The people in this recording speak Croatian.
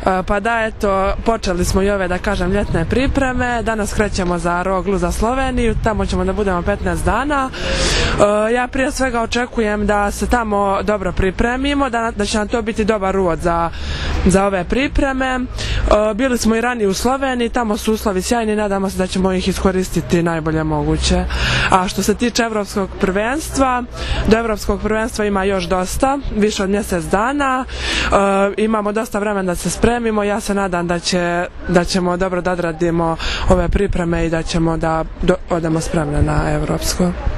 Pa da, eto, počeli smo i ove, da kažem, ljetne pripreme. Danas krećemo za Roglu, za Sloveniju, tamo ćemo da budemo 15 dana. Ja prije svega očekujem da se tamo dobro pripremimo, da će nam to biti dobar uvod za ove pripreme. Bili smo i ranije u Sloveniji, tamo su uslovi sjajni, nadamo se da ćemo ih iskoristiti najbolje moguće. A što se tiče Evropskog prvenstva, do Evropskog prvenstva ima još dosta, više od mjesec dana. Imamo dosta vremena da se spremimo, ja se nadam da ćemo dobro da odradimo ove pripreme i da ćemo da odemo spremne na Evropsko.